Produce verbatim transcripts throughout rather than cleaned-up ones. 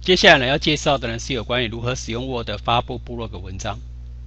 接下来呢，要介绍的呢是有关于如何使用 Word 发布部落格文章。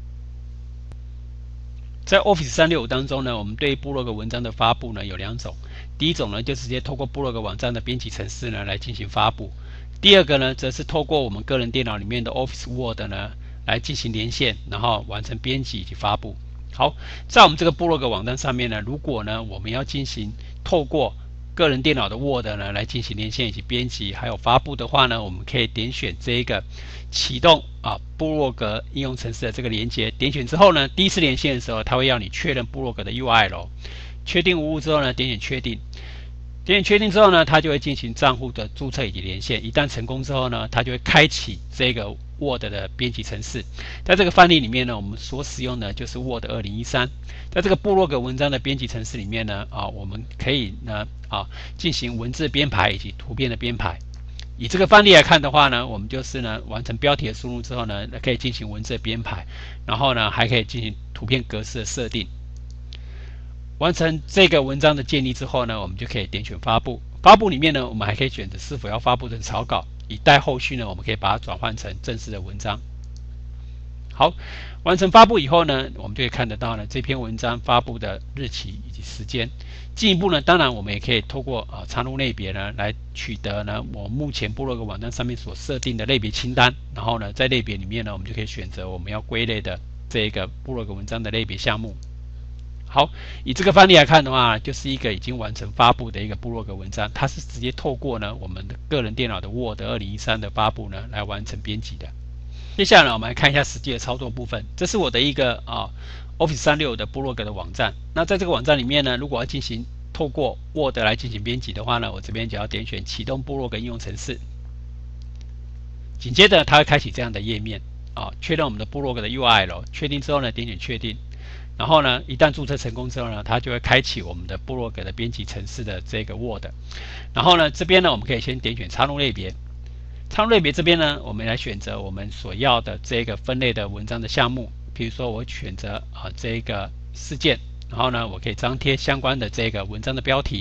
在 Office 三六五当中呢，我们对部落格文章的发布呢有两种。第一种呢，就直接透过部落格网站的编辑程式呢来进行发布；第二个呢，则是透过我们个人电脑里面的 Office Word 呢来进行连线，然后完成编辑以及发布。好，在我们这个部落格网站上面呢，如果呢我们要进行透过个人电脑的 Word 呢来进行连线以及编辑还有发布的话呢，我们可以点选这一个启动啊部落格应用程式的这个连接，点选之后呢，第一次连线的时候，它会要你确认部落格的 U I L， 确定无误之后呢，点选确定。点选确定之后呢，它就会进行账户的注册以及连线。一旦成功之后呢，它就会开启这个 Word 的编辑程式。在这个范例里面呢，我们所使用的就是 Word 二零一三。在这个部落格文章的编辑程式里面呢，啊，我们可以呢啊进行文字编排以及图片的编排。以这个范例来看的话呢，我们就是呢完成标题的输入之后呢，可以进行文字的编排，然后呢还可以进行图片格式的设定。完成这个文章的建立之后呢，我们就可以点选发布。发布里面呢，我们还可以选择是否要发布成草稿，以待后续呢，我们可以把它转换成正式的文章。好，完成发布以后呢，我们就可以看得到呢这篇文章发布的日期以及时间。进一步呢，当然我们也可以透过啊插入类别呢来取得呢我目前部落格网站上面所设定的类别清单，然后呢在类别里面呢，我们就可以选择我们要归类的这个部落格文章的类别项目。好，以这个范例来看的话，就是一个已经完成发布的一个部落格文章，它是直接透过呢我们的个人电脑的 Word 二零一三的发布呢来完成编辑的。接下来我们来看一下实际的操作部分。这是我的一个啊 Office 三六五的部落格的网站。那在这个网站里面呢，如果要进行透过 Word 来进行编辑的话呢，我这边就要点选启动部落格应用程式。紧接着它会开启这样的页面啊，确认我们的部落格的 U I L， 确定之后呢，点选确定。然后呢，一旦注册成功之后呢，它就会开启我们的部落格的编辑程式的这个 Word。然后呢，这边呢，我们可以先点选插入类别。插入类别这边呢，我们来选择我们所要的这个分类的文章的项目。比如说，我选择啊这个事件，然后呢，我可以张贴相关的这个文章的标题。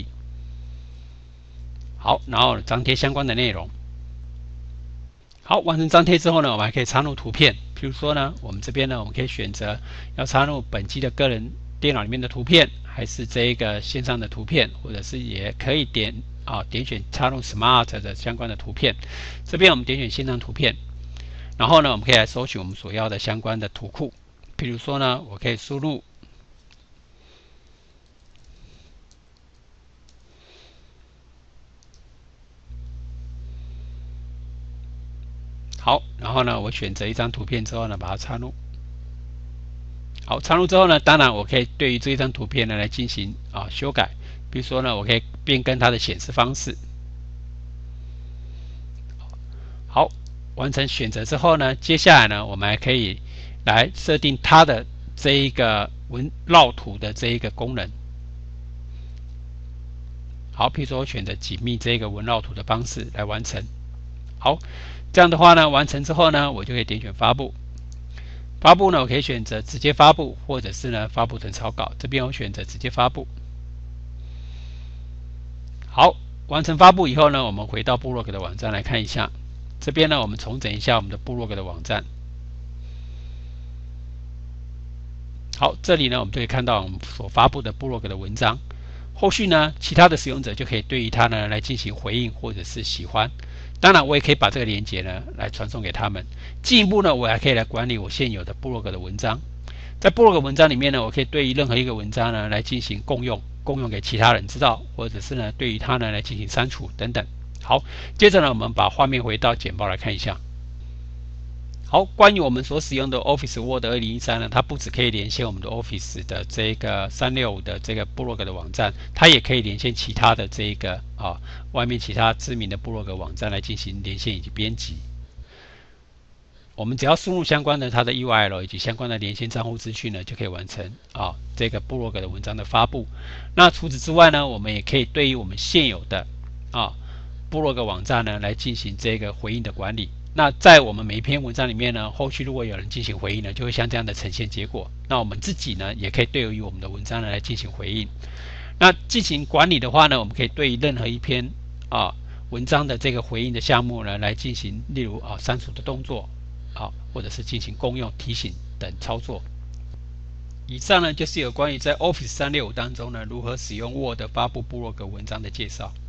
好，然后张贴相关的内容。好，完成张贴之后呢，我们还可以插入图片。比如说呢，我们这边呢，我们可以选择要插入本机的个人电脑里面的图片，还是这一个线上的图片，或者是也可以点啊点选插入 Smart 的相关的图片。这边我们点选线上图片，然后呢，我们可以来搜寻我们所要的相关的图库。比如说呢，我可以输入好，然后呢，我选择一张图片之后呢，把它插入。好，插入之后呢，当然我可以对于这一张图片呢来进行啊修改。比如说呢，我可以变更它的显示方式。好，完成选择之后呢，接下来呢，我们还可以来设定它的这一个文绕图的这一个功能。好，比如说我选择紧密这个文绕图的方式来完成。好，这样的话呢，完成之后呢，我就可以点选发布。发布呢，我可以选择直接发布，或者是呢发布成草稿。这边我选择直接发布。好，完成发布以后呢，我们回到部落格的网站来看一下。这边呢，我们重整一下我们的部落格的网站。好，这里呢，我们就可以看到我们所发布的部落格的文章。后续呢，其他的使用者就可以对于它呢来进行回应或者是喜欢。当然，我也可以把这个连结呢来传送给他们。进一步呢，我还可以来管理我现有的部落格的文章。在部落格文章里面呢，我可以对于任何一个文章呢来进行共用，共用给其他人知道，或者是呢对于它呢来进行删除等等。好，接着呢，我们把画面回到简报来看一下。好，关于我们所使用的 Office Word 二零一三呢，它不只可以连线我们的 Office 的这个三六五的这个部落格的网站，它也可以连线其他的这个啊外面其他知名的部落格网站来进行连线以及编辑。我们只要输入相关的它的 U I L 以及相关的连线账户资讯呢，就可以完成啊这个部落格的文章的发布。那除此之外呢，我们也可以对于我们现有的啊部落格网站呢来进行这个回应的管理。那在我们每一篇文章里面呢，后续如果有人进行回应呢，就会像这样的呈现结果。那我们自己呢，也可以对于我们的文章呢来进行回应。那进行管理的话呢，我们可以对于任何一篇啊文章的这个回应的项目呢，来进行例如啊删除的动作，好，或者是进行公用提醒等操作。以上呢就是有关于在 Office 三六五当中呢如何使用 Word 发布部落格文章的介绍。